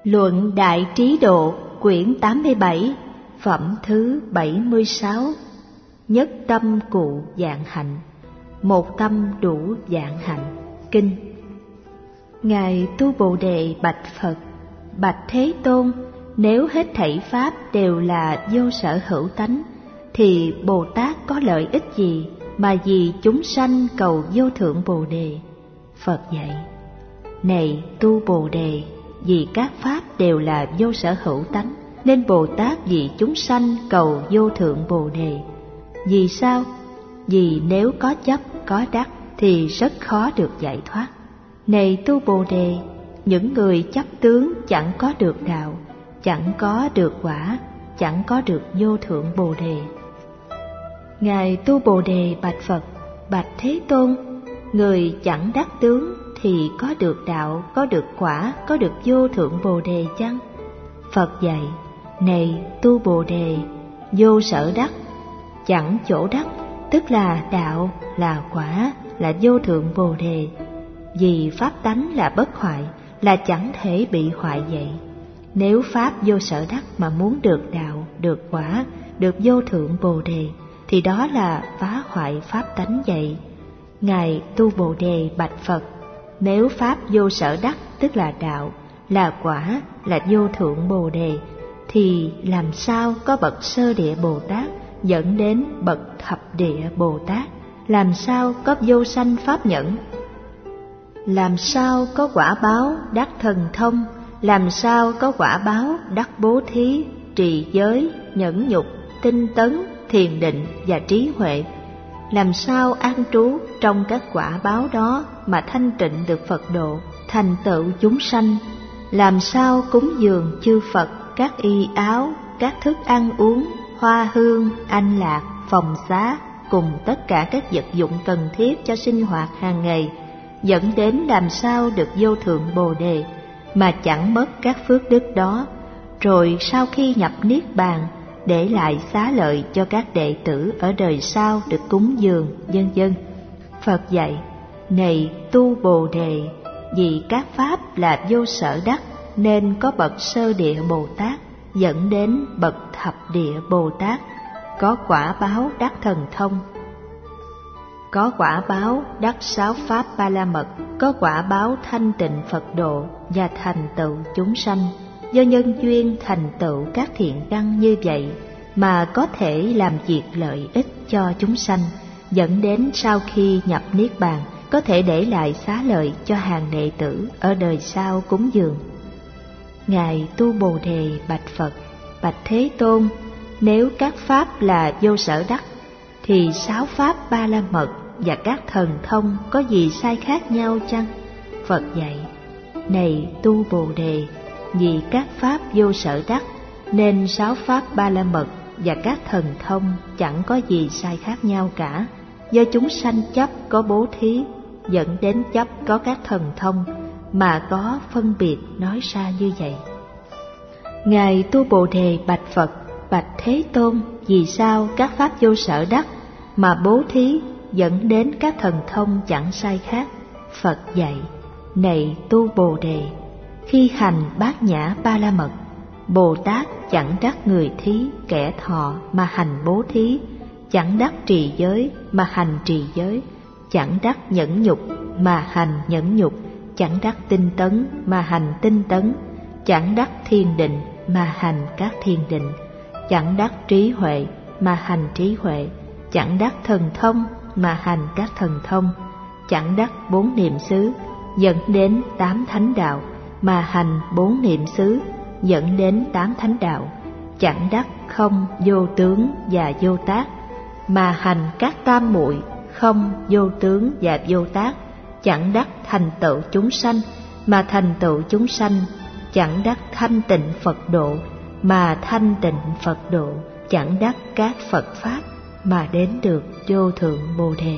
Luận Đại Trí Độ, quyển 87, phẩm thứ 76. Nhất tâm cụ vạn hạnh, một tâm đủ vạn hạnh. Kinh. Ngài Tu Bồ Đề bạch Phật: Bạch Thế Tôn, nếu hết thảy pháp đều là vô sở hữu tánh, thì Bồ Tát có lợi ích gì mà vì chúng sanh cầu vô thượng Bồ Đề? Phật dạy: Này Tu Bồ Đề, vì các pháp đều là vô sở hữu tánh, nên Bồ Tát vì chúng sanh cầu vô thượng Bồ Đề. Vì sao? Vì nếu có chấp, có đắc thì rất khó được giải thoát. Này Tu Bồ Đề, những người chấp tướng chẳng có được đạo, chẳng có được quả, chẳng có được vô thượng Bồ Đề. Ngài Tu Bồ Đề bạch Phật: Bạch Thế Tôn, người chẳng đắc tướng thì có được đạo, có được quả, có được vô thượng Bồ Đề chăng? Phật dạy: Này Tu Bồ Đề, vô sở đắc, chẳng chỗ đắc, tức là đạo, là quả, là vô thượng Bồ Đề. Vì pháp tánh là bất hoại, là chẳng thể bị hoại vậy. Nếu pháp vô sở đắc mà muốn được đạo, được quả, được vô thượng Bồ Đề, thì đó là phá hoại pháp tánh vậy. Ngài Tu Bồ Đề bạch Phật: Nếu pháp vô sở đắc, tức là đạo, là quả, là vô thượng Bồ Đề, thì làm sao có bậc sơ địa Bồ Tát dẫn đến bậc thập địa Bồ Tát? Làm sao có vô sanh pháp nhẫn? Làm sao có quả báo đắc thần thông? Làm sao có quả báo đắc bố thí, trì giới, nhẫn nhục, tinh tấn, thiền định và trí huệ? Làm sao an trú trong các quả báo đó mà thanh tịnh được Phật độ, thành tựu chúng sanh? Làm sao cúng dường chư Phật các y áo, các thức ăn uống, hoa hương, anh lạc, phòng xá, cùng tất cả các vật dụng cần thiết cho sinh hoạt hàng ngày, dẫn đến làm sao được vô thượng Bồ Đề mà chẳng mất các phước đức đó, rồi sau khi nhập Niết Bàn để lại xá lợi cho các đệ tử ở đời sau được cúng dường, vân vân. Phật dạy: Này Tu Bồ Đề, vì các pháp là vô sở đắc, nên có bậc sơ địa Bồ Tát dẫn đến bậc thập địa Bồ Tát, có quả báo đắc thần thông, có quả báo đắc sáu pháp ba la mật, có quả báo thanh tịnh Phật độ và thành tựu chúng sanh. Do nhân duyên thành tựu các thiện căn như vậy mà có thể làm việc lợi ích cho chúng sanh, dẫn đến sau khi nhập Niết Bàn có thể để lại xá lợi cho hàng đệ tử ở đời sau cúng dường. Ngài Tu Bồ Đề bạch Phật: Bạch Thế Tôn, nếu các pháp là vô sở đắc, thì sáu pháp ba la mật và các thần thông có gì sai khác nhau chăng? Phật dạy: Này Tu Bồ Đề, vì các pháp vô sở đắc, nên sáu pháp ba la mật và các thần thông chẳng có gì sai khác nhau cả. Do chúng sanh chấp có bố thí, dẫn đến chấp có các thần thông, mà có phân biệt nói ra như vậy. Ngài Tu Bồ Đề bạch Phật: Bạch Thế Tôn, vì sao các pháp vô sở đắc mà bố thí dẫn đến các thần thông chẳng sai khác? Phật dạy: Này Tu Bồ Đề, khi hành bát nhã ba la mật, Bồ Tát chẳng đắc người thí kẻ thọ mà hành bố thí, chẳng đắc trì giới mà hành trì giới, chẳng đắc nhẫn nhục mà hành nhẫn nhục, chẳng đắc tinh tấn mà hành tinh tấn, chẳng đắc thiền định mà hành các thiền định, chẳng đắc trí huệ mà hành trí huệ, chẳng đắc thần thông mà hành các thần thông, chẳng đắc bốn niệm xứ dẫn đến tám thánh đạo mà hành bốn niệm xứ dẫn đến tám thánh đạo, chẳng đắc không vô tướng và vô tác mà hành các tam muội không vô tướng và vô tác, chẳng đắc thành tựu chúng sanh mà thành tựu chúng sanh, chẳng đắc thanh tịnh Phật độ mà thanh tịnh Phật độ, chẳng đắc các Phật pháp mà đến được vô thượng Bồ Đề.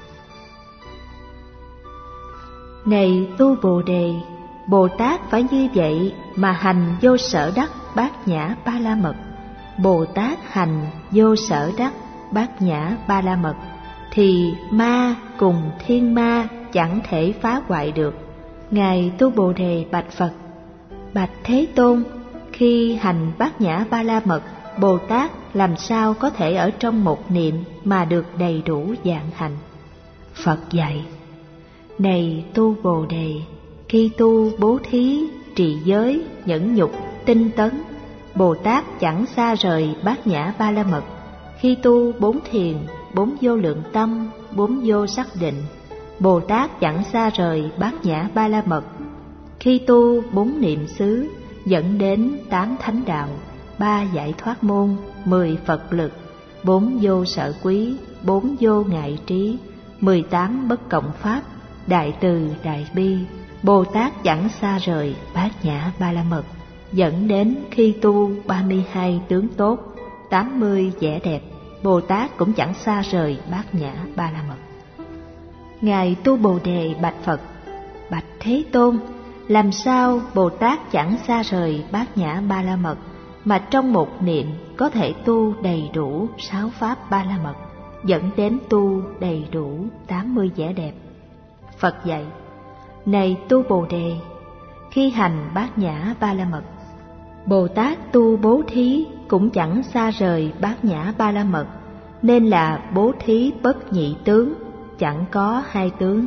Này Tu Bồ Đề, Bồ Tát phải như vậy mà hành vô sở đắc bát nhã ba la mật. Bồ Tát hành vô sở đắc bát nhã ba la mật, thì ma cùng thiên ma chẳng thể phá hoại được. Ngài Tu Bồ Đề bạch Phật: Bạch Thế Tôn, khi hành Bát Nhã Ba La Mật, Bồ Tát làm sao có thể ở trong một niệm mà được đầy đủ vạn hạnh? Phật dạy: Này tu Bồ Đề, khi tu bố thí, trì giới, nhẫn nhục, tinh tấn, Bồ Tát chẳng xa rời Bát Nhã Ba La Mật. Khi tu 4 thiền, 4 vô lượng tâm, 4 vô sắc định, Bồ Tát chẳng xa rời Bát Nhã Ba La Mật. Khi tu 4 niệm xứ, dẫn đến 8 thánh đạo, 3 giải thoát môn, 10 Phật lực, 4 vô sở quý, 4 vô ngại trí, 18 bất cộng pháp, đại từ đại bi, Bồ Tát chẳng xa rời Bát Nhã Ba La Mật. Dẫn đến khi tu 32 tướng tốt, 80 vẻ đẹp, Bồ Tát cũng chẳng xa rời Bát Nhã Ba La Mật. Ngài tu Bồ Đề bạch Phật: Bạch Thế Tôn, làm sao Bồ Tát chẳng xa rời Bát Nhã Ba La Mật mà trong một niệm có thể tu đầy đủ 6 pháp Ba La Mật, dẫn đến tu đầy đủ 80 vẻ đẹp? Phật dạy: Này tu Bồ Đề, khi hành Bát Nhã Ba La Mật, Bồ Tát tu bố thí cũng chẳng xa rời Bát Nhã Ba La Mật, nên là bố thí bất nhị tướng, chẳng có 2 tướng.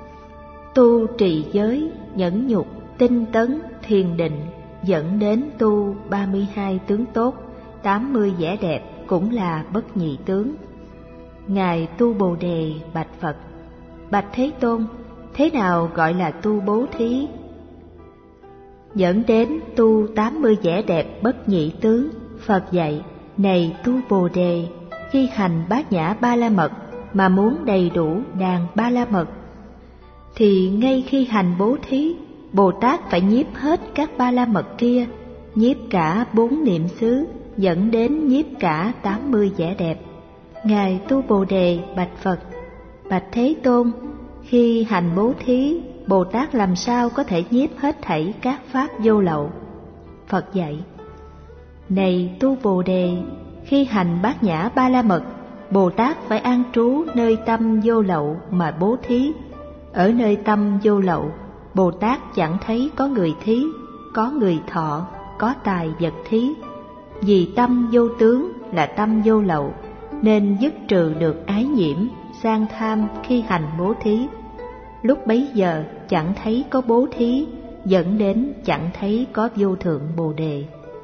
Tu trì giới, nhẫn nhục, tinh tấn, thiền định, dẫn đến tu 32 tướng tốt, 80 vẻ đẹp cũng là bất nhị tướng. Ngài tu Bồ Đề bạch Phật: Bạch Thế Tôn, thế nào gọi là tu bố thí? Dẫn đến tu 80 vẻ đẹp bất nhị tướng. Phật dạy: Này tu Bồ Đề, khi hành Bát Nhã Ba La Mật mà muốn đầy đủ đàn Ba La Mật, thì ngay khi hành bố thí, Bồ Tát phải nhiếp hết các Ba La Mật kia, nhiếp cả 4 niệm xứ, dẫn đến nhiếp cả 80 vẻ đẹp. Ngài tu Bồ Đề bạch Phật: Bạch Thế Tôn, khi hành bố thí, Bồ Tát làm sao có thể nhiếp hết thảy các pháp vô lậu? Phật dạy: Này tu Bồ Đề, khi hành Bát Nhã Ba La Mật, Bồ Tát phải an trú nơi tâm vô lậu mà bố thí. Ở nơi tâm vô lậu, Bồ Tát chẳng thấy có người thí, có người thọ, có tài vật thí. Vì tâm vô tướng là tâm vô lậu, nên dứt trừ được ái nhiễm, sang tham khi hành bố thí. Lúc bấy giờ chẳng thấy có bố thí, dẫn đến chẳng thấy có vô thượng Bồ Đề.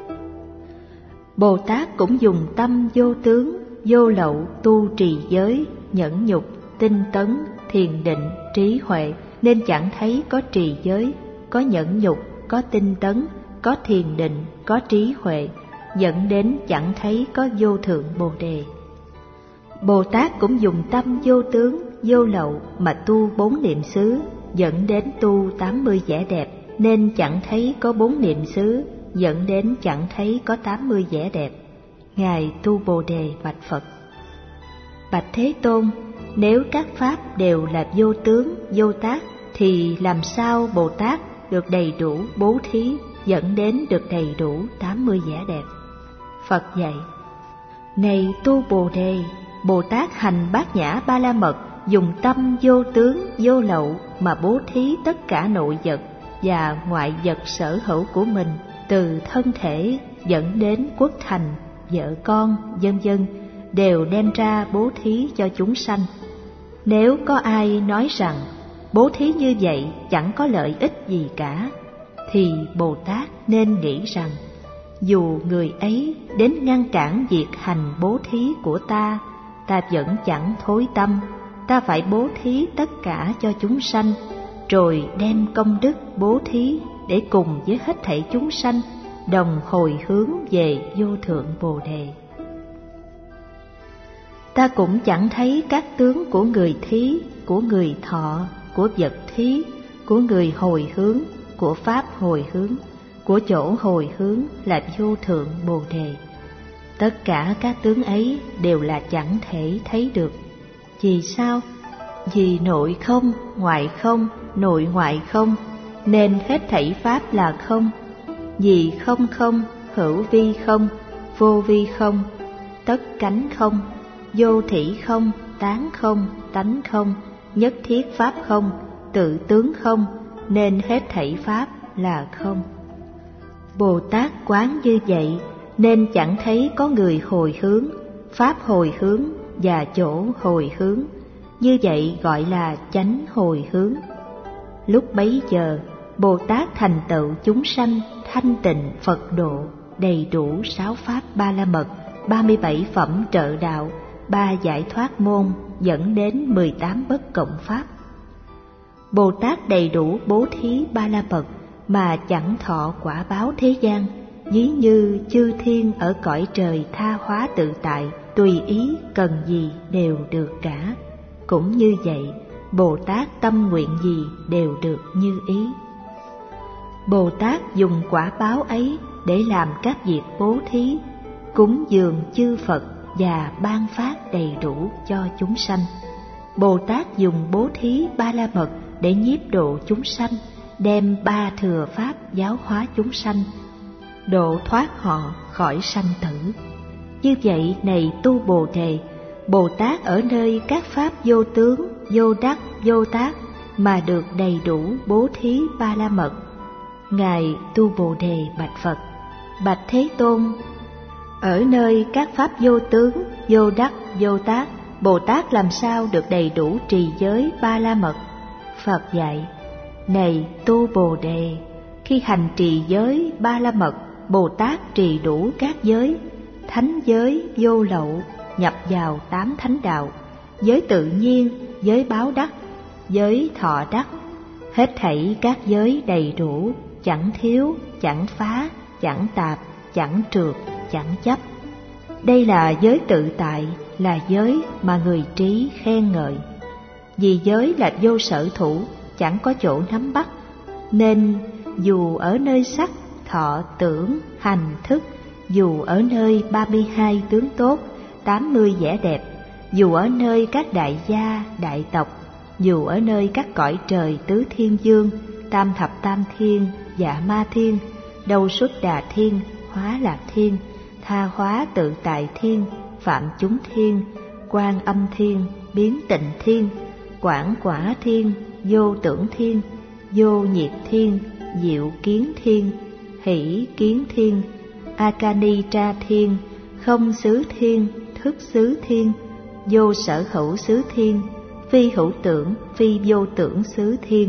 Bồ Tát cũng dùng tâm vô tướng, vô lậu tu trì giới, nhẫn nhục, tinh tấn, thiền định, trí huệ, nên chẳng thấy có trì giới, có nhẫn nhục, có tinh tấn, có thiền định, có trí huệ, dẫn đến chẳng thấy có vô thượng Bồ Đề. Bồ Tát cũng dùng tâm vô tướng, vô lậu mà tu 4 niệm xứ, dẫn đến tu 80 vẻ đẹp, nên chẳng thấy có 4 niệm xứ, dẫn đến chẳng thấy có 80 vẻ đẹp. Ngài tu Bồ Đề bạch Phật: Bạch Thế Tôn, nếu các pháp đều là vô tướng, vô tác, thì làm sao Bồ Tát được đầy đủ bố thí, dẫn đến được đầy đủ 80 vẻ đẹp? Phật dạy: Này tu Bồ Đề, Bồ Tát hành Bát Nhã Ba La Mật, dùng tâm vô tướng, vô lậu mà bố thí tất cả nội vật và ngoại vật sở hữu của mình, từ thân thể dẫn đến quốc thành, vợ con, vân vân, đều đem ra bố thí cho chúng sanh. Nếu có ai nói rằng bố thí như vậy chẳng có lợi ích gì cả, thì Bồ Tát nên nghĩ rằng dù người ấy đến ngăn cản việc hành bố thí của ta, ta vẫn chẳng thối tâm, ta phải bố thí tất cả cho chúng sanh, rồi đem công đức bố thí để cùng với hết thảy chúng sanh đồng hồi hướng về vô thượng Bồ Đề. Ta cũng chẳng thấy các tướng của người thí, của người thọ, của vật thí, của người hồi hướng, của pháp hồi hướng, của chỗ hồi hướng là vô thượng Bồ Đề. Tất cả các tướng ấy đều là chẳng thể thấy được. Vì sao? Vì nội không, ngoại không, nội ngoại không, nên hết thảy pháp là không. Vì không không, hữu vi không, vô vi không, tất cánh không, vô thỉ không, tán không, tánh không, nhất thiết pháp không, tự tướng không, nên hết thảy pháp là không. Bồ Tát quán như vậy nên chẳng thấy có người hồi hướng, pháp hồi hướng và chỗ hồi hướng. Như vậy gọi là chánh hồi hướng. Lúc bấy giờ, Bồ Tát thành tựu chúng sanh thanh tịnh Phật độ, đầy đủ 6 pháp ba la mật, 37 phẩm trợ đạo, 3 giải thoát môn, dẫn đến 18 bất cộng pháp. Bồ Tát đầy đủ bố thí ba la mật mà chẳng thọ quả báo thế gian, ví như chư thiên ở cõi trời tha hóa tự tại, tùy ý cần gì đều được cả. Cũng như vậy, Bồ Tát tâm nguyện gì đều được như ý. Bồ Tát dùng quả báo ấy để làm các việc bố thí, cúng dường chư Phật và ban phát đầy đủ cho chúng sanh. Bồ Tát dùng bố thí ba la mật để nhiếp độ chúng sanh, đem 3 thừa pháp giáo hóa chúng sanh, độ thoát họ khỏi sanh tử. Như vậy này tu Bồ Đề, Bồ Tát ở nơi các pháp vô tướng, vô đắc, vô tác mà được đầy đủ bố thí ba la mật. Ngài tu Bồ Đề bạch Phật: Bạch Thế Tôn, ở nơi các pháp vô tướng, vô đắc, vô tác, Bồ Tát làm sao được đầy đủ trì giới ba la mật? Phật dạy: Này tu Bồ Đề, khi hành trì giới ba la mật, Bồ Tát trì đủ các giới, thánh giới vô lậu, nhập vào 8 thánh đạo, giới tự nhiên, giới báo đắc, giới thọ đắc, hết thảy các giới đầy đủ, chẳng thiếu, chẳng phá, chẳng tạp, chẳng trượt, chẳng chấp. Đây là giới tự tại, là giới mà người trí khen ngợi. Vì giới là vô sở thủ, chẳng có chỗ nắm bắt, nên dù ở nơi sắc, thọ, tưởng, hành, thức, dù ở nơi 32 tướng tốt, 80 vẻ đẹp, dù ở nơi các đại gia, đại tộc, dù ở nơi các cõi trời tứ thiên dương, tam thập tam thiên, dạ ma thiên, đầu xuất đà thiên, hóa lạc thiên, tha hóa tự tại thiên, phạm chúng thiên, quan âm thiên, biến tịnh thiên, quảng quả thiên, vô tưởng thiên, vô nhiệt thiên, diệu kiến thiên, hỷ kiến thiên, akani tra thiên, không xứ thiên, thức xứ thiên, vô sở hữu xứ thiên, phi hữu tưởng, phi vô tưởng xứ thiên.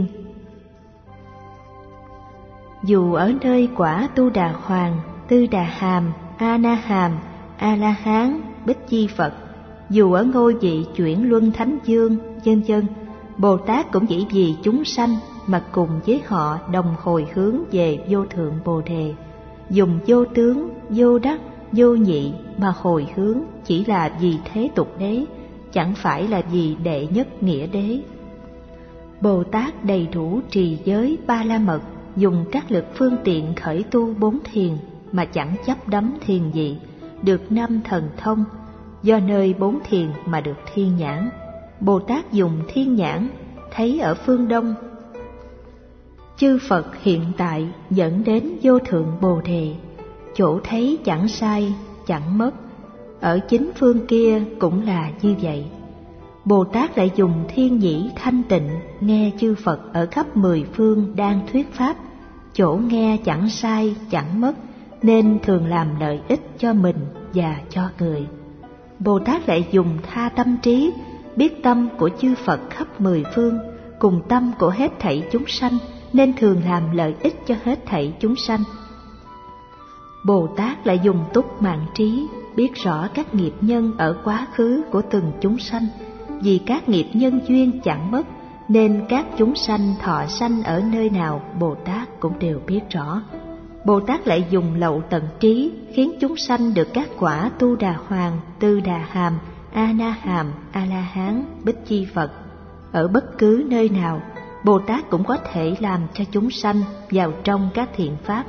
Dù ở nơi quả Tu Đà Hoàng, Tư Đà Hàm, A Na Hàm, A La Hán, Bích Chi Phật, dù ở ngôi vị chuyển luân thánh dương, vân vân, Bồ Tát cũng chỉ vì chúng sanh mà cùng với họ đồng hồi hướng về vô thượng Bồ Đề, dùng vô tướng, vô đắc, vô nhị mà hồi hướng chỉ là vì thế tục đế, chẳng phải là vì đệ nhất nghĩa đế. Bồ Tát đầy đủ trì giới ba la mật, dùng các lực phương tiện khởi tu 4 thiền mà chẳng chấp đắm thiền vị, được 5 thần thông, do nơi 4 thiền mà được thiên nhãn. Bồ Tát dùng thiên nhãn thấy ở phương Đông chư Phật hiện tại, dẫn đến vô thượng Bồ Đề, chỗ thấy chẳng sai, chẳng mất. Ở chính phương kia cũng là như vậy. Bồ Tát lại dùng thiên nhĩ thanh tịnh nghe chư Phật ở khắp 10 phương đang thuyết pháp, chỗ nghe chẳng sai, chẳng mất, nên thường làm lợi ích cho mình và cho người. Bồ Tát lại dùng tha tâm trí, biết tâm của chư Phật khắp 10 phương, cùng tâm của hết thảy chúng sanh, nên thường làm lợi ích cho hết thảy chúng sanh. Bồ Tát lại dùng túc mạng trí, biết rõ các nghiệp nhân ở quá khứ của từng chúng sanh, vì các nghiệp nhân duyên chẳng mất, nên các chúng sanh thọ sanh ở nơi nào Bồ Tát cũng đều biết rõ. Bồ Tát lại dùng lậu tận trí, khiến chúng sanh được các quả Tu Đà Hoàng, Tư Đà Hàm, A Na Hàm, A La Hán, Bích Chi Phật. Ở bất cứ nơi nào, Bồ Tát cũng có thể làm cho chúng sanh vào trong các thiện pháp.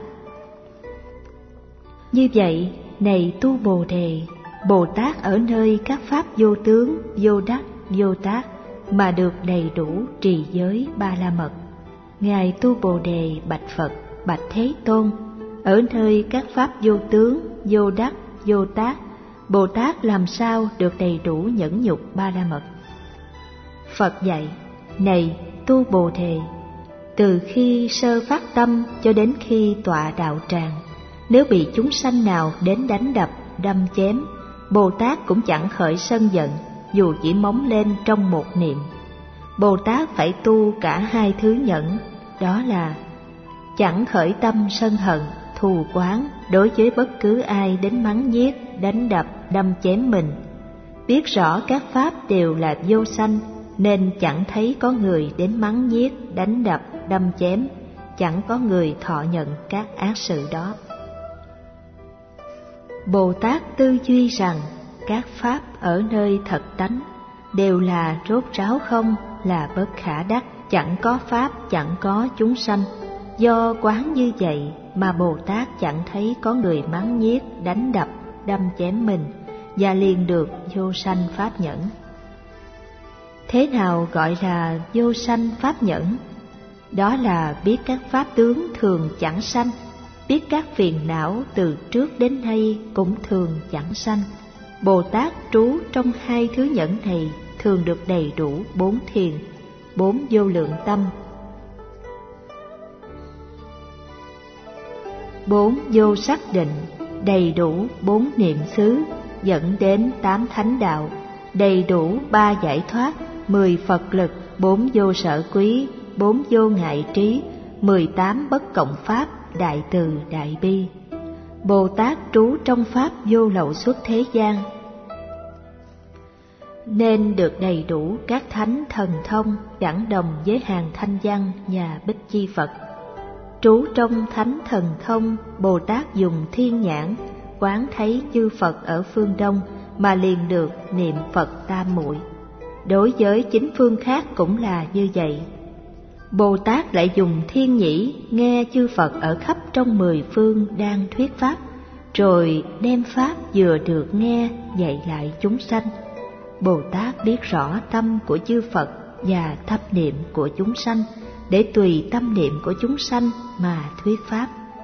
Như vậy, này tu Bồ Đề, Bồ Tát ở nơi các pháp vô tướng, vô đắc, vô tác mà được đầy đủ trì giới ba la mật. Ngài tu Bồ Đề bạch Phật: Bạch Thế Tôn, ở nơi các pháp vô tướng, vô đắc, vô tác, Bồ Tát làm sao được đầy đủ nhẫn nhục ba la mật? Phật dạy: Này tu Bồ Đề, từ khi sơ phát tâm cho đến khi tọa đạo tràng, Nếu bị chúng sanh nào đến đánh đập, đâm chém, Bồ Tát cũng chẳng khởi sân giận, dù chỉ móng lên trong một niệm. Bồ Tát phải tu cả hai thứ nhẫn, đó là chẳng khởi tâm sân hận, thù oán đối với bất cứ ai đến mắng nhiếc, đánh đập, đâm chém mình. Biết rõ các pháp đều là vô sanh, nên chẳng thấy có người đến mắng nhiếc, đánh đập, đâm chém, chẳng có người thọ nhận các ác sự đó. Bồ Tát tư duy rằng các pháp ở nơi thật tánh đều là rốt ráo không, là bất khả đắc, chẳng có pháp, chẳng có chúng sanh. Do quán như vậy mà Bồ Tát chẳng thấy có người mắng nhiếc, đánh đập, đâm chém mình, và liền được vô sanh pháp nhẫn. Thế nào gọi là vô sanh pháp nhẫn? Đó là biết các pháp tướng thường chẳng sanh, biết các phiền não từ trước đến nay cũng thường chẳng sanh. Bồ Tát trú trong hai thứ nhẫn này thường được đầy đủ 4 thiền, 4 vô lượng tâm, 4 vô sắc định, đầy đủ 4 niệm xứ, dẫn đến 8 thánh đạo, đầy đủ 3 giải thoát, 10 Phật lực, 4 vô sở quý, 4 vô ngại trí, 18 bất cộng pháp, đại từ đại bi. Bồ Tát trú trong pháp vô lậu xuất thế gian, nên được đầy đủ các thánh thần thông, chẳng đồng với hàng thanh văn và bích chi Phật. Trú trong thánh thần thông, Bồ Tát dùng thiên nhãn quán thấy chư Phật ở phương Đông mà liền được niệm Phật tam muội. Đối với chính phương khác cũng là như vậy. Bồ Tát lại dùng thiên nhĩ nghe chư Phật ở khắp trong 10 phương đang thuyết pháp, rồi đem pháp vừa được nghe dạy lại chúng sanh. Bồ Tát biết rõ tâm của chư Phật và tâm niệm của chúng sanh, để tùy tâm niệm của chúng sanh mà thuyết pháp.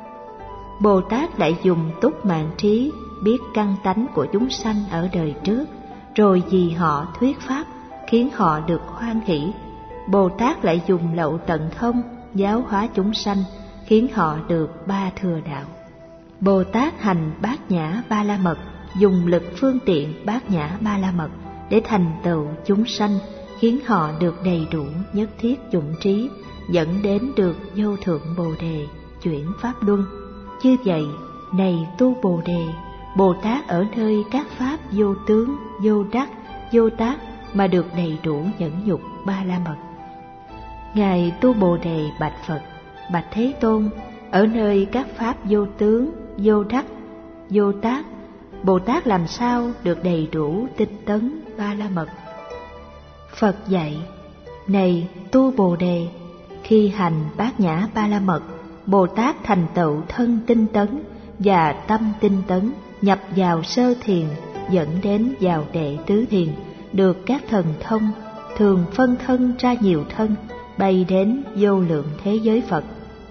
Bồ Tát lại dùng túc mạng trí biết căn tánh của chúng sanh ở đời trước, rồi vì họ thuyết pháp khiến họ được hoan hỷ. Bồ Tát lại dùng lậu tận thông giáo hóa chúng sanh, khiến họ được 3 thừa đạo. Bồ Tát hành bát nhã ba la mật, dùng lực phương tiện bát nhã ba la mật để thành tựu chúng sanh, khiến họ được đầy đủ nhất thiết dụng trí, dẫn đến được vô thượng Bồ Đề, chuyển pháp luân. Như vậy, này tu Bồ Đề, Bồ Tát ở nơi các pháp vô tướng, vô đắc, vô tác mà được đầy đủ nhẫn nhục ba la mật. Ngài tu Bồ Đề bạch Phật: Bạch Thế Tôn, ở nơi các pháp vô tướng, vô đắc, vô tác, Bồ Tát làm sao được đầy đủ tinh tấn ba la mật? Phật dạy: Này tu Bồ Đề, khi hành bát nhã ba la mật, Bồ Tát thành tựu thân tinh tấn và tâm tinh tấn, nhập vào sơ thiền, dẫn đến vào đệ tứ thiền, được các thần thông, thường phân thân ra nhiều thân, bay đến vô lượng thế giới Phật.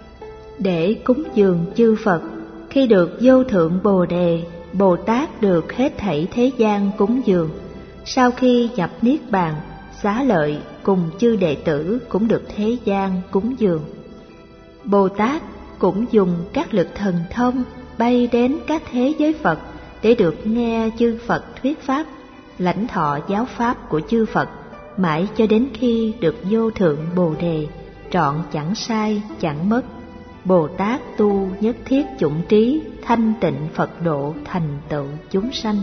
Để cúng dường chư Phật, khi được vô thượng Bồ Đề, Bồ Tát được hết thảy thế gian cúng dường. Sau khi nhập Niết Bàn, Xá Lợi cùng chư đệ tử cũng được thế gian cúng dường. Bồ Tát cũng dùng các lực thần thông bay đến các thế giới Phật để được nghe chư Phật thuyết pháp, lãnh thọ giáo pháp của chư Phật, mãi cho đến khi được vô thượng Bồ Đề, trọn chẳng sai chẳng mất. Bồ Tát tu nhất thiết chủng trí, thanh tịnh Phật độ, thành tựu chúng sanh.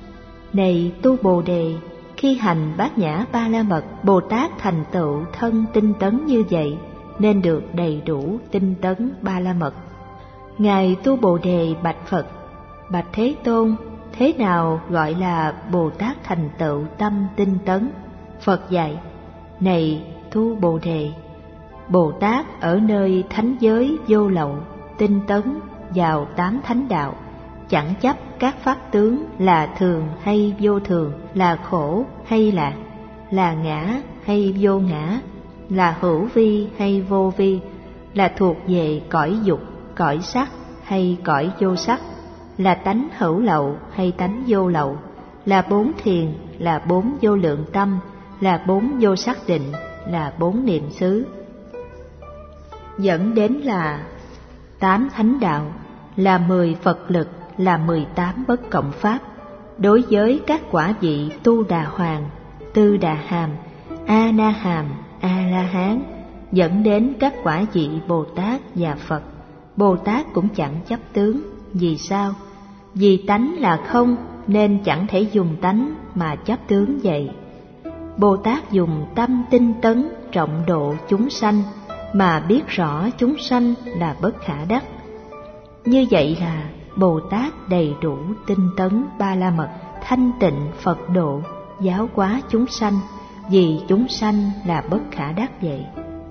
Này tu Bồ Đề, khi hành bát nhã ba la mật, Bồ Tát thành tựu thân tinh tấn như vậy, nên được đầy đủ tinh tấn ba la mật. Ngài tu Bồ Đề bạch Phật: Bạch Thế Tôn, thế nào gọi là Bồ Tát thành tựu tâm tinh tấn? Phật dạy: Này tu Bồ Đề, Bồ Tát ở nơi thánh giới vô lậu, tinh tấn vào 8 thánh đạo, chẳng chấp các pháp tướng là thường hay vô thường, là khổ hay lạc, là ngã hay vô ngã, là hữu vi hay vô vi, là thuộc về cõi dục, cõi sắc hay cõi vô sắc, là tánh hữu lậu hay tánh vô lậu, là 4 thiền, là 4 vô lượng tâm, là 4 vô sắc định, là 4 niệm xứ, dẫn đến là 8 thánh đạo, là 10 Phật lực, là 18 bất cộng pháp. Đối với các quả vị Tu Đà Hoàng, Tư Đà Hàm, A Na Hàm, A La Hán, dẫn đến các quả vị Bồ Tát và Phật, Bồ Tát cũng chẳng chấp tướng. Vì sao? Vì tánh là không nên chẳng thể dùng tánh mà chấp tướng vậy. Bồ Tát dùng tâm tinh tấn trọng độ chúng sanh mà biết rõ chúng sanh là bất khả đắc. Như vậy là Bồ Tát đầy đủ tinh tấn Ba La Mật, thanh tịnh Phật độ, giáo hóa chúng sanh, vì chúng sanh là bất khả đắc vậy.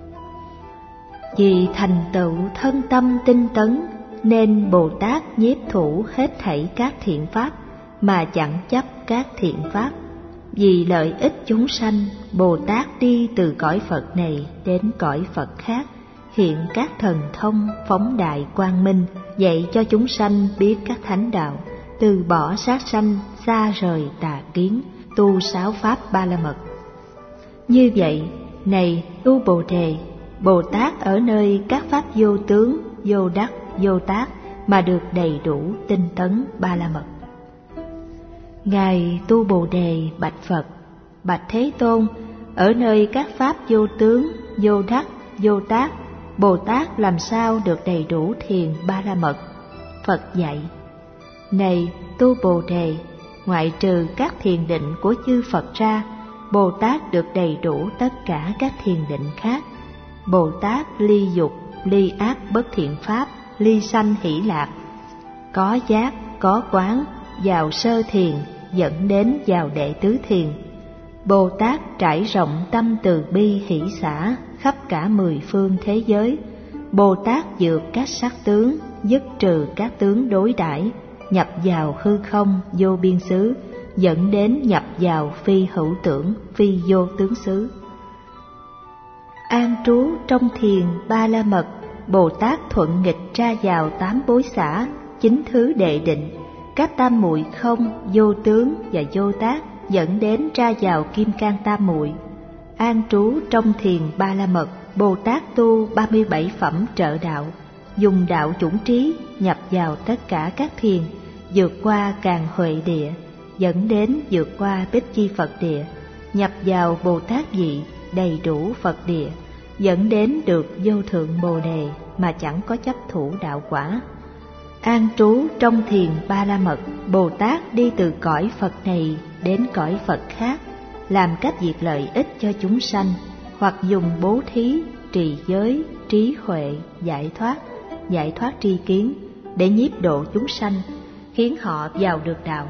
Vì thành tựu thân tâm tinh tấn nên Bồ Tát nhiếp thủ hết thảy các thiện pháp mà chẳng chấp các thiện pháp. Vì lợi ích chúng sanh, Bồ Tát đi từ cõi Phật này đến cõi Phật khác, hiện các thần thông phóng đại quang minh, dạy cho chúng sanh biết các thánh đạo, từ bỏ sát sanh, xa rời tà kiến, tu 6 pháp Ba La Mật. Như vậy, này Tu Bồ Đề, Bồ Tát ở nơi các pháp vô tướng, vô đắc, vô tác mà được đầy đủ tinh tấn Ba La Mật. Ngài Tu Bồ Đề bạch Phật: Bạch Thế Tôn, ở nơi các pháp vô tướng, vô đắc, vô tác, Bồ Tát làm sao được đầy đủ thiền Ba La Mật? Phật dạy: Này Tu Bồ Đề, ngoại trừ các thiền định của chư Phật ra, Bồ Tát được đầy đủ tất cả các thiền định khác. Bồ Tát ly dục, ly ác bất thiện pháp, ly sanh hỷ lạc, có giác, có quán, vào sơ thiền, dẫn đến vào đệ tứ thiền. Bồ Tát trải rộng tâm từ bi hỷ xả khắp cả 10 phương thế giới. Bồ Tát vượt các sắc tướng, dứt trừ các tướng đối đãi, nhập vào hư không vô biên xứ, dẫn đến nhập vào phi hữu tưởng, phi vô tướng xứ. An trú trong thiền Ba La Mật, Bồ Tát thuận nghịch ra vào 8 bối xả, 9 thứ đệ định, các tam muội không, vô tướng và vô tác, dẫn đến ra vào kim cang tam muội. An trú trong thiền Ba La Mật, Bồ Tát tu 37 phẩm trợ đạo, dùng đạo chủng trí nhập vào tất cả các thiền, vượt qua Càn Huệ Địa, dẫn đến vượt qua Bích Chi Phật Địa, nhập vào Bồ Tát vị đầy đủ Phật Địa, dẫn đến được vô thượng Bồ Đề mà chẳng có chấp thủ đạo quả. An trú trong thiền Ba La Mật, Bồ Tát đi từ cõi Phật này đến cõi Phật khác, làm các việc lợi ích cho chúng sanh, hoặc dùng bố thí, trì giới, trí huệ, giải thoát tri kiến để nhiếp độ chúng sanh, khiến họ vào được đạo.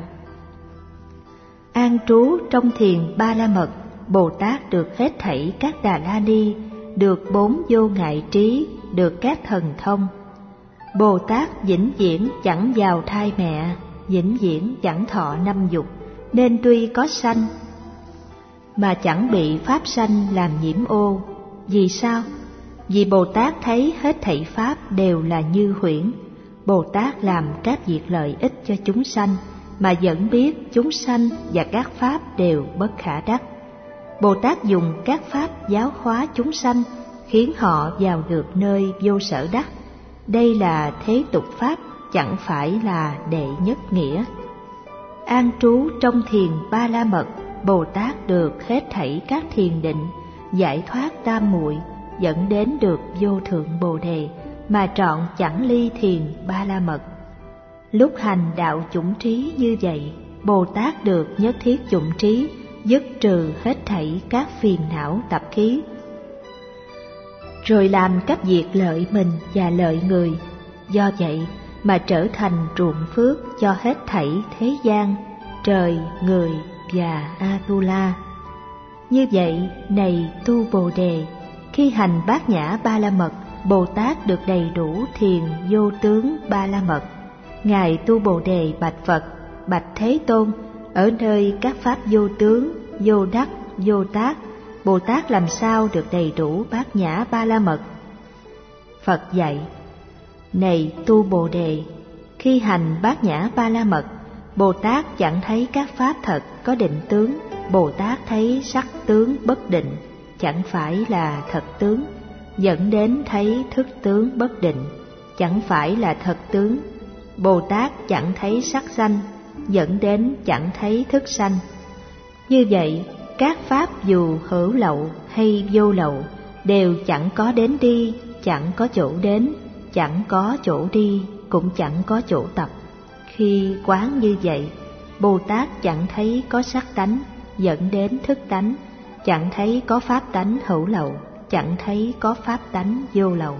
An trú trong thiền Ba La Mật, Bồ Tát được hết thảy các Đà La Ni, được 4 vô ngại trí, được các thần thông. Bồ Tát vĩnh viễn chẳng vào thai mẹ, vĩnh viễn chẳng thọ 5 dục, nên tuy có sanh mà chẳng bị pháp sanh làm nhiễm ô. Vì sao? Vì Bồ Tát thấy hết thảy pháp đều là như huyễn. Bồ Tát làm các việc lợi ích cho chúng sanh mà vẫn biết chúng sanh và các pháp đều bất khả đắc. Bồ Tát dùng các pháp giáo hóa chúng sanh, khiến họ vào được nơi vô sở đắc. Đây là thế tục pháp, chẳng phải là đệ nhất nghĩa. An trú trong thiền Ba La Mật, Bồ Tát được hết thảy các thiền định, giải thoát tam muội, dẫn đến được vô thượng Bồ Đề mà trọn chẳng ly thiền Ba La Mật. Lúc hành đạo chủng trí như vậy, Bồ Tát được nhất thiết chủng trí, dứt trừ hết thảy các phiền não tập khí, rồi làm các việc lợi mình và lợi người. Do vậy mà trở thành ruộng phước cho hết thảy thế gian, trời, người và Atula. Như vậy, này Tu Bồ Đề, khi hành Bát Nhã Ba La Mật, Bồ Tát được đầy đủ thiền vô tướng Ba La Mật. Ngài Tu Bồ Đề bạch Phật: Bạch Thế Tôn, ở nơi các pháp vô tướng, vô đắc, vô tác, Bồ Tát làm sao được đầy đủ Bát Nhã Ba La Mật? Phật dạy: Này Tu Bồ Đề, khi hành Bát Nhã Ba La Mật, Bồ Tát chẳng thấy các pháp thật có định tướng. Bồ Tát thấy sắc tướng bất định, chẳng phải là thật tướng, dẫn đến thấy thức tướng bất định, chẳng phải là thật tướng, Bồ Tát chẳng thấy sắc sanh, dẫn đến chẳng thấy thức sanh. Như vậy, các pháp dù hữu lậu hay vô lậu đều chẳng có đến đi, chẳng có chỗ đến, chẳng có chỗ đi, cũng chẳng có chỗ tập. Khi quán như vậy, Bồ Tát chẳng thấy có sắc tánh, dẫn đến thức tánh, chẳng thấy có pháp tánh hữu lậu, chẳng thấy có pháp tánh vô lậu.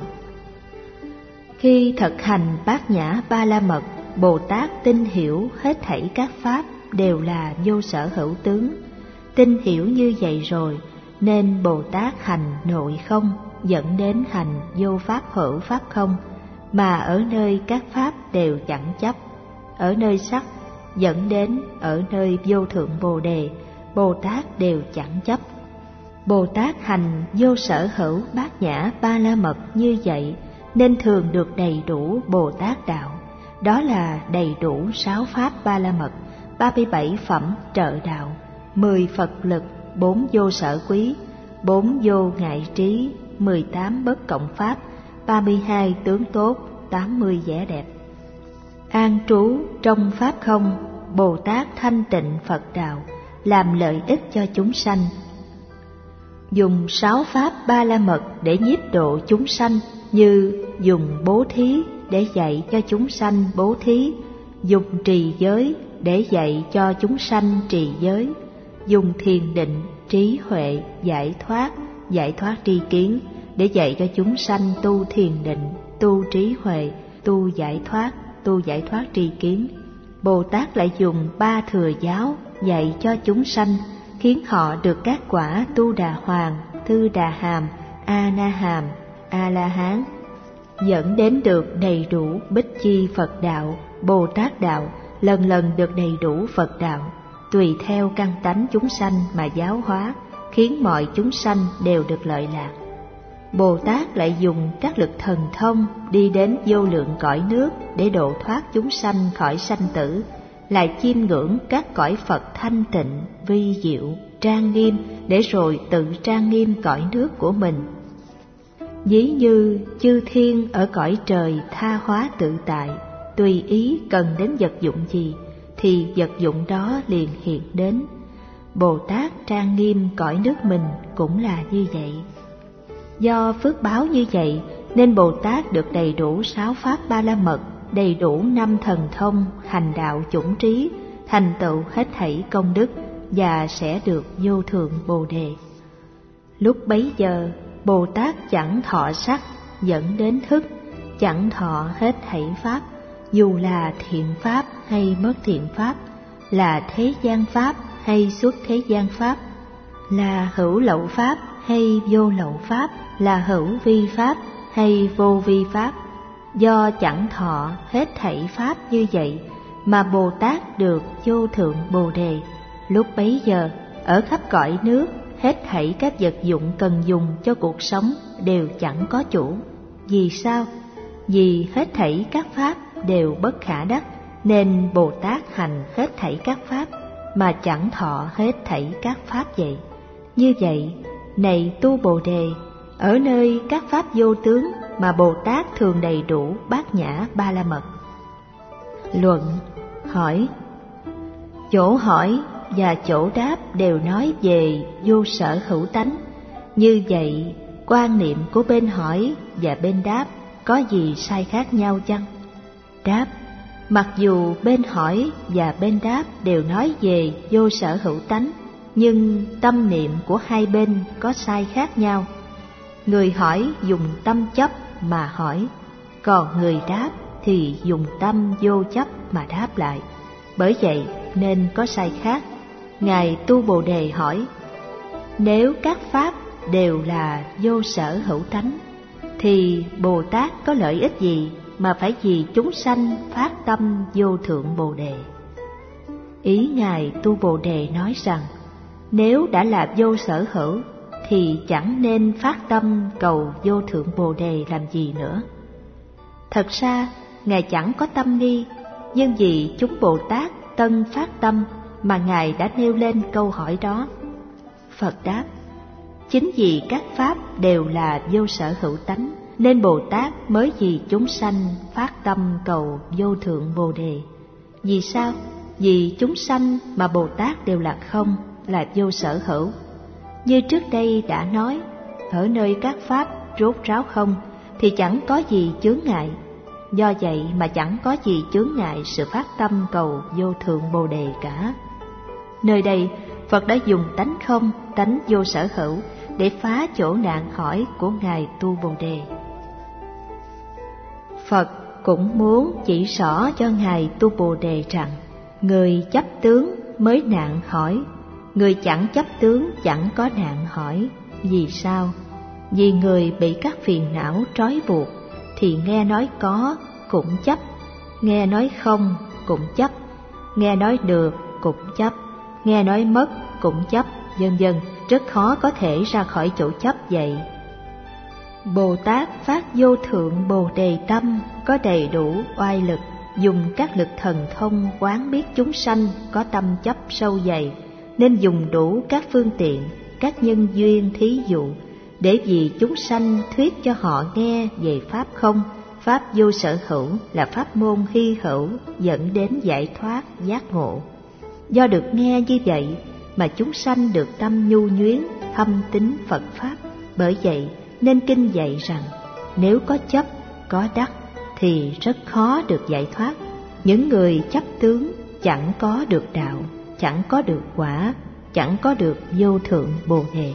Khi thực hành Bát Nhã Ba La Mật, Bồ Tát tin hiểu hết thảy các pháp đều là vô sở hữu tướng. Tin hiểu như vậy rồi, nên Bồ Tát hành nội không, dẫn đến hành vô pháp hữu pháp không, mà ở nơi các pháp đều chẳng chấp. Ở nơi sắc, dẫn đến ở nơi vô thượng Bồ Đề, Bồ Tát đều chẳng chấp. Bồ Tát hành vô sở hữu Bát Nhã Ba La Mật như vậy, nên thường được đầy đủ Bồ Tát đạo. Đó là đầy đủ 6 pháp Ba La Mật, 37 phẩm trợ đạo, 10 Phật lực, 4 vô sở quý, 4 vô ngại trí, 18 bất cộng pháp, 32 tướng tốt, 80 vẻ đẹp. An trú trong pháp không, Bồ Tát thanh tịnh Phật đạo, làm lợi ích cho chúng sanh. Dùng 6 pháp Ba La Mật để nhiếp độ chúng sanh, như dùng bố thí để dạy cho chúng sanh bố thí, dùng trì giới để dạy cho chúng sanh trì giới, dùng thiền định, trí huệ, giải thoát tri kiến để dạy cho chúng sanh tu thiền định, tu trí huệ, tu giải thoát tri kiến. Bồ Tát lại dùng 3 thừa giáo dạy cho chúng sanh, khiến họ được các quả Tu Đà Hoàng, Thư Đà Hàm, A Na Hàm, A La Hán, dẫn đến được đầy đủ Bích Chi Phật đạo, Bồ Tát đạo, lần lần được đầy đủ Phật đạo, tùy theo căn tánh chúng sanh mà giáo hóa, khiến mọi chúng sanh đều được lợi lạc. Bồ Tát lại dùng các lực thần thông đi đến vô lượng cõi nước để độ thoát chúng sanh khỏi sanh tử, lại chiêm ngưỡng các cõi Phật thanh tịnh, vi diệu, trang nghiêm để rồi tự trang nghiêm cõi nước của mình. Ví như chư thiên ở cõi trời tha hóa tự tại, tùy ý cần đến vật dụng gì thì vật dụng đó liền hiện đến. Bồ Tát trang nghiêm cõi nước mình cũng là như vậy. Do phước báo như vậy nên Bồ Tát được đầy đủ 6 pháp Ba La Mật, đầy đủ 5 thần thông, hành đạo chủng trí, thành tựu hết thảy công đức và sẽ được vô thượng Bồ Đề. Lúc bấy giờ Bồ Tát chẳng thọ sắc, dẫn đến thức, chẳng thọ hết thảy pháp, dù là thiện pháp hay bất thiện pháp, là thế gian pháp hay xuất thế gian pháp, là hữu lậu pháp hay vô lậu pháp, là hữu vi pháp hay vô vi pháp. Do chẳng thọ hết thảy pháp như vậy mà Bồ Tát được vô thượng Bồ Đề. Lúc bấy giờ ở khắp cõi nước, hết thảy các vật dụng cần dùng cho cuộc sống đều chẳng có chủ. Vì sao? Vì hết thảy các pháp đều bất khả đắc, nên Bồ Tát hành hết thảy các pháp mà chẳng thọ hết thảy các pháp vậy. Như vậy, này tu Bồ Đề, ở nơi các pháp vô tướng mà Bồ Tát thường đầy đủ Bát Nhã Ba La Mật. Luận hỏi. Chỗ hỏi và chỗ đáp đều nói về vô sở hữu tánh. Như vậy, quan niệm của bên hỏi và bên đáp có gì sai khác nhau chăng? Đáp. Mặc dù bên hỏi và bên đáp đều nói về vô sở hữu tánh, nhưng tâm niệm của hai bên có sai khác nhau. Người hỏi dùng tâm chấp mà hỏi, còn người đáp thì dùng tâm vô chấp mà đáp lại. Bởi vậy nên có sai khác. Ngài Tu Bồ Đề hỏi, nếu các pháp đều là vô sở hữu tánh, thì Bồ Tát có lợi ích gì mà phải vì chúng sanh phát tâm vô thượng Bồ Đề? Ý Ngài Tu Bồ Đề nói rằng, nếu đã là vô sở hữu thì chẳng nên phát tâm cầu vô thượng Bồ Đề làm gì nữa. Thật ra Ngài chẳng có tâm nghi, nhưng vì chúng Bồ Tát tân phát tâm mà Ngài đã nêu lên câu hỏi đó. Phật đáp, chính vì các pháp đều là vô sở hữu tánh nên Bồ Tát mới vì chúng sanh phát tâm cầu vô thượng Bồ Đề. Vì sao? Vì chúng sanh mà Bồ Tát đều là không, là vô sở hữu. Như trước đây đã nói, ở nơi các pháp rốt ráo không thì chẳng có gì chướng ngại. Do vậy mà chẳng có gì chướng ngại sự phát tâm cầu vô thượng Bồ Đề cả. Nơi đây Phật đã dùng tánh không, tánh vô sở hữu để phá chỗ nạn hỏi của Ngài Tu Bồ Đề. Phật cũng muốn chỉ rõ cho Ngài Tu Bồ Đề rằng, người chấp tướng mới nạn hỏi, người chẳng chấp tướng chẳng có nạn hỏi. Vì sao? Vì người bị các phiền não trói buộc thì nghe nói có cũng chấp, nghe nói không cũng chấp, nghe nói được cũng chấp, nghe nói mất cũng chấp, vân vân, rất khó có thể ra khỏi chỗ chấp vậy. Bồ Tát phát vô thượng Bồ Đề tâm có đầy đủ oai lực, dùng các lực thần thông quán biết chúng sanh có tâm chấp sâu dày, nên dùng đủ các phương tiện, các nhân duyên thí dụ, để vì chúng sanh thuyết cho họ nghe về pháp không, pháp vô sở hữu là pháp môn hy hữu dẫn đến giải thoát giác ngộ. Do được nghe như vậy mà chúng sanh được tâm nhu nhuyến, thâm tín Phật pháp. Bởi vậy nên kinh dạy rằng, nếu có chấp, có đắc thì rất khó được giải thoát. Những người chấp tướng chẳng có được đạo, chẳng có được quả, chẳng có được vô thượng Bồ Đề.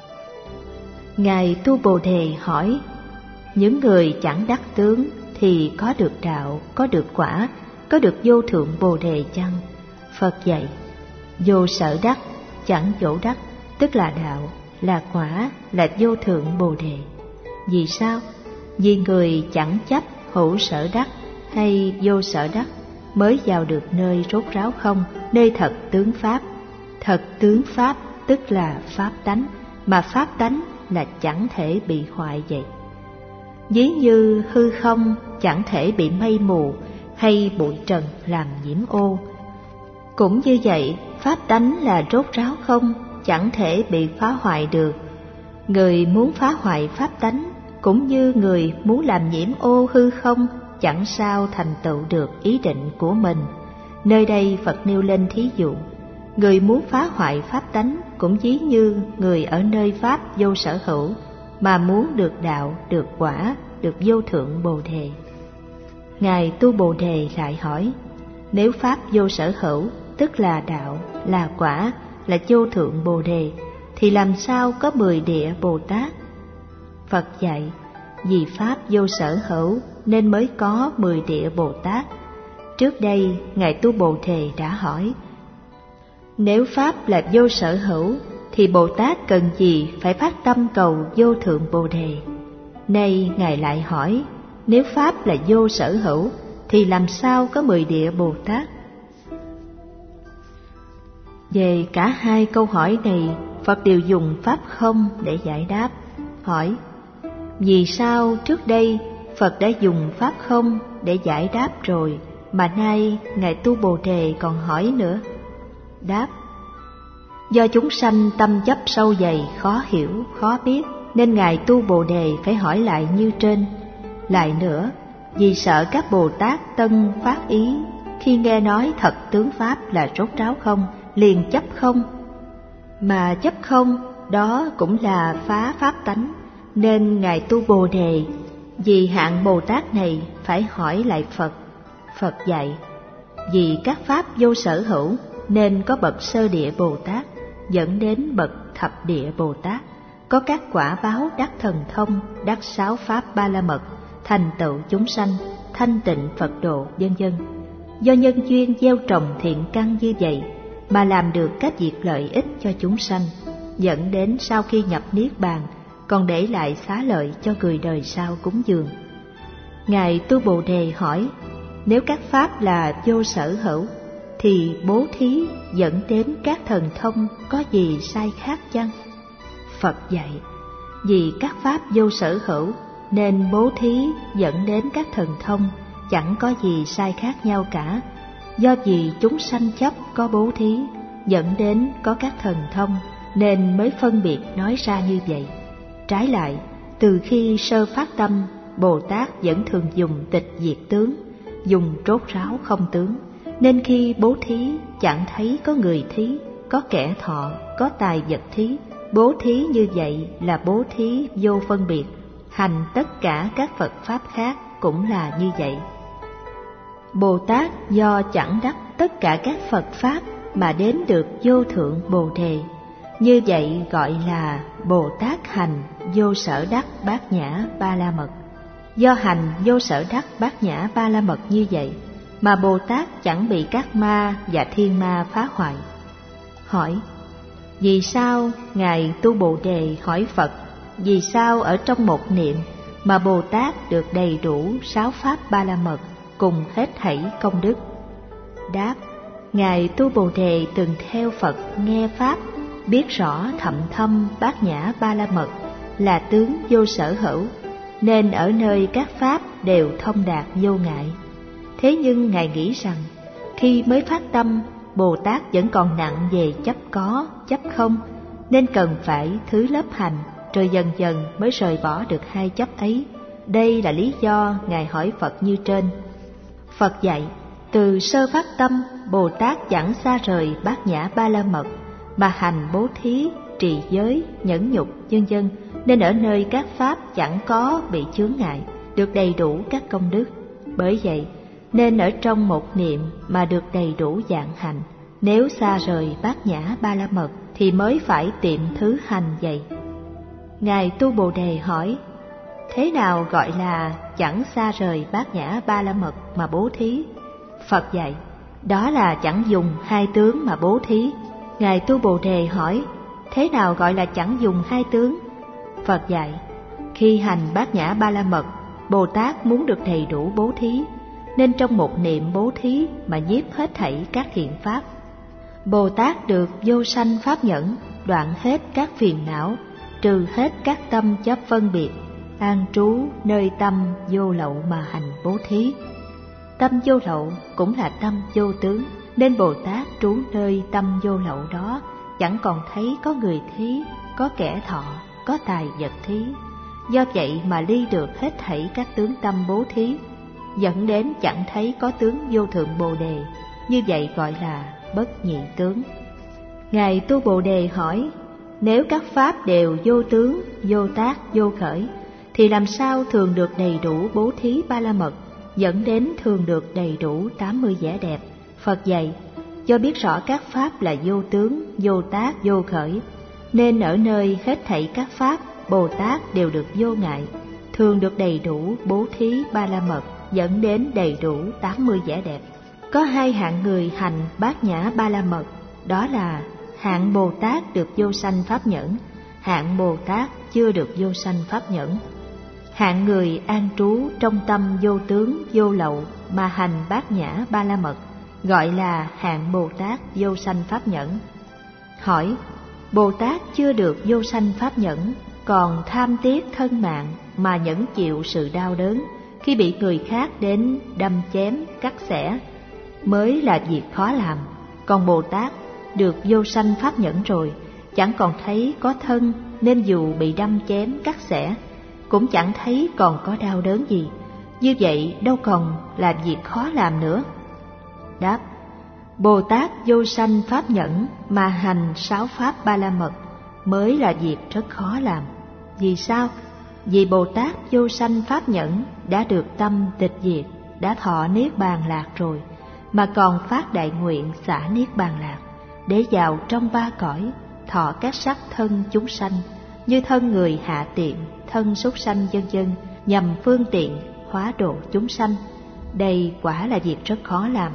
Ngài Tu Bồ Đề hỏi, những người chẳng đắc tướng thì có được đạo, có được quả, có được vô thượng Bồ Đề chăng? Phật dạy, vô sở đắc, chẳng chỗ đắc, tức là đạo, là quả, là vô thượng Bồ Đề. Vì sao? Vì người chẳng chấp hữu sở đắc hay vô sở đắc mới vào được nơi rốt ráo không, nơi thật tướng pháp. Thật tướng pháp tức là pháp tánh, mà pháp tánh là chẳng thể bị hoại vậy. Ví như hư không chẳng thể bị mây mù hay bụi trần làm nhiễm ô. Cũng như vậy, pháp tánh là rốt ráo không, chẳng thể bị phá hoại được. Người muốn phá hoại pháp tánh cũng như người muốn làm nhiễm ô hư không, chẳng sao thành tựu được ý định của mình. Nơi đây Phật nêu lên thí dụ, người muốn phá hoại pháp tánh cũng ví như người ở nơi pháp vô sở hữu mà muốn được đạo, được quả, được vô thượng Bồ Đề. Ngài Tu Bồ Đề lại hỏi, nếu pháp vô sở hữu tức là đạo, là quả, là vô thượng Bồ Đề thì làm sao có 10 địa Bồ Tát? Phật dạy, vì pháp vô sở hữu nên mới có 10 địa Bồ Tát. Trước đây Ngài Tu Bồ Đề đã hỏi, nếu pháp là vô sở hữu thì Bồ Tát cần gì phải phát tâm cầu vô thượng Bồ Đề? Nay Ngài lại hỏi, nếu pháp là vô sở hữu thì làm sao có 10 địa Bồ Tát? Về cả hai câu hỏi này, Phật đều dùng pháp không để giải đáp. Hỏi, vì sao trước đây Phật đã dùng pháp không để giải đáp rồi, mà nay Ngài Tu Bồ Đề còn hỏi nữa? Đáp, do chúng sanh tâm chấp sâu dày, khó hiểu, khó biết, nên Ngài Tu Bồ Đề phải hỏi lại như trên. Lại nữa, vì sợ các Bồ Tát tân phát ý, khi nghe nói thật tướng pháp là rốt ráo không, liền chấp không. Mà chấp không, đó cũng là phá pháp tánh, nên Ngài Tu Bồ Đề vì hạng Bồ Tát này phải hỏi lại Phật. Phật dạy, vì các pháp vô sở hữu nên có bậc sơ địa Bồ Tát dẫn đến bậc thập địa Bồ Tát, có các quả báo đắc thần thông, đắc 6 pháp ba la mật, thành tựu chúng sanh, thanh tịnh Phật độ, vân vân. Do nhân duyên gieo trồng thiện căn như vậy mà làm được các việc lợi ích cho chúng sanh, dẫn đến sau khi nhập niết bàn còn để lại xá lợi cho người đời sau cúng dường. Ngài Tu Bồ Đề hỏi, nếu các pháp là vô sở hữu thì bố thí dẫn đến các thần thông có gì sai khác chăng? Phật dạy, vì các pháp vô sở hữu nên bố thí dẫn đến các thần thông chẳng có gì sai khác nhau cả. Do vì chúng sanh chấp có bố thí dẫn đến có các thần thông nên mới phân biệt nói ra như vậy. Trái lại, Từ khi sơ phát tâm, Bồ Tát vẫn thường dùng tịch diệt tướng, dùng rốt ráo không tướng, nên khi bố thí chẳng thấy có người thí, có kẻ thọ, có tài vật thí. Bố thí như vậy là bố thí vô phân biệt, hành tất cả các Phật Pháp khác cũng là như vậy. Bồ Tát do chẳng đắc tất cả các Phật Pháp mà đến được vô thượng Bồ Đề, như vậy gọi là Bồ Tát hành vô sở đắc bát nhã ba la mật. Do hành vô sở đắc bát nhã ba la mật như vậy mà Bồ Tát chẳng bị các ma và thiên ma phá hoại. Hỏi: vì sao Ngài Tu Bồ Đề hỏi Phật, vì sao ở trong một niệm mà Bồ Tát được đầy đủ 6 pháp ba la mật cùng hết thảy công đức? Đáp: Ngài Tu Bồ Đề từng theo Phật nghe pháp, biết rõ thậm thâm bát nhã ba la mật là tướng vô sở hữu, nên ở nơi các pháp đều thông đạt vô ngại. Thế nhưng Ngài nghĩ rằng khi mới phát tâm, Bồ Tát vẫn còn nặng về chấp có, chấp không, nên cần phải thứ lớp hành, rồi dần dần mới rời bỏ được hai chấp ấy. Đây là lý do Ngài hỏi Phật như trên. Phật dạy, từ sơ phát tâm, Bồ Tát chẳng xa rời bát nhã ba la mật, mà hành bố thí, trì giới, nhẫn nhục, vân vân, nên ở nơi các pháp chẳng có bị chướng ngại, được đầy đủ các công đức. Bởi vậy, nên ở trong một niệm mà được đầy đủ dạng hành. Nếu xa rời bát nhã ba la mật thì mới phải tiệm thứ hành vậy. Ngài Tu Bồ Đề hỏi: thế nào gọi là chẳng xa rời bát nhã ba la mật mà bố thí? Phật dạy: đó là chẳng dùng hai tướng mà bố thí. Ngài Tu Bồ Đề hỏi: thế nào gọi là chẳng dùng hai tướng? Phật dạy: khi hành bát nhã ba la mật, Bồ Tát muốn được đầy đủ bố thí, nên trong một niệm bố thí mà nhiếp hết thảy các thiện pháp. Bồ Tát được vô sanh pháp nhẫn, đoạn hết các phiền não, trừ hết các tâm chấp phân biệt, an trú nơi tâm vô lậu mà hành bố thí. Tâm vô lậu cũng là tâm vô tướng, nên Bồ Tát trú nơi tâm vô lậu đó, chẳng còn thấy có người thí, có kẻ thọ, có tài vật thí. Do vậy mà ly được hết thảy các tướng tâm bố thí, dẫn đến chẳng thấy có tướng vô thượng Bồ Đề, như vậy gọi là bất nhị tướng. Ngài Tu Bồ Đề hỏi: nếu các pháp đều vô tướng, vô tác, vô khởi, thì làm sao thường được đầy đủ bố thí ba la mật, dẫn đến thường được đầy đủ 80 vẻ đẹp? Phật dạy: do biết rõ các pháp là vô tướng, vô tác, vô khởi, nên ở nơi hết thảy các pháp, Bồ Tát đều được vô ngại, thường được đầy đủ bố thí ba la mật, dẫn đến đầy đủ 80 vẻ đẹp. Có hai hạng người hành bát nhã ba la mật, đó là hạng Bồ Tát được vô sanh pháp nhẫn, hạng Bồ Tát chưa được vô sanh pháp nhẫn. Hạng người an trú trong tâm vô tướng, vô lậu mà hành bát nhã ba la mật, gọi là hạng Bồ Tát vô sanh pháp nhẫn. Hỏi: Bồ Tát chưa được vô sanh pháp nhẫn, còn tham tiếc thân mạng mà nhẫn chịu sự đau đớn khi bị người khác đến đâm chém, cắt xẻ, mới là việc khó làm. Còn Bồ Tát được vô sanh pháp nhẫn rồi, chẳng còn thấy có thân, nên dù bị đâm chém, cắt xẻ, cũng chẳng thấy còn có đau đớn gì. Như vậy đâu còn là việc khó làm nữa. Đáp: Bồ Tát vô sanh pháp nhẫn mà hành 6 pháp ba la mật mới là việc rất khó làm. Vì sao? Vì Bồ Tát vô sanh pháp nhẫn đã được tâm tịch diệt, đã thọ niết bàn lạc rồi, mà còn phát đại nguyện xả niết bàn lạc, để vào trong 3 cõi, thọ các sắc thân chúng sanh, như thân người hạ tiện, thân súc sanh vân vân, nhằm phương tiện hóa độ chúng sanh. Đây quả là việc rất khó làm.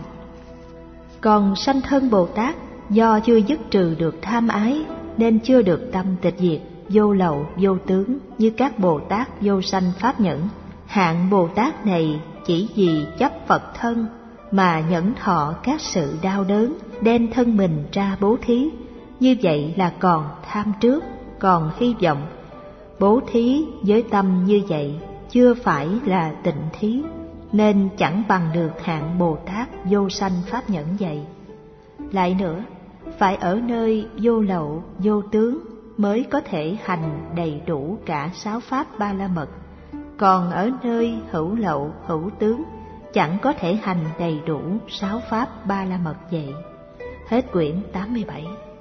Còn sanh thân Bồ Tát do chưa dứt trừ được tham ái, nên chưa được tâm tịch diệt, vô lậu, vô tướng như các Bồ Tát vô sanh pháp nhẫn. Hạng Bồ Tát này chỉ vì chấp Phật thân mà nhẫn thọ các sự đau đớn, đem thân mình ra bố thí. Như vậy là còn tham trước, còn hy vọng. Bố thí với tâm như vậy chưa phải là tịnh thí, nên chẳng bằng được hạng Bồ Tát vô sanh pháp nhẫn vậy. Lại nữa, phải ở nơi vô lậu, vô tướng, mới có thể hành đầy đủ cả 6 pháp Ba La Mật, còn ở nơi hữu lậu hữu tướng chẳng có thể hành đầy đủ 6 pháp Ba La Mật vậy. Hết quyển 87.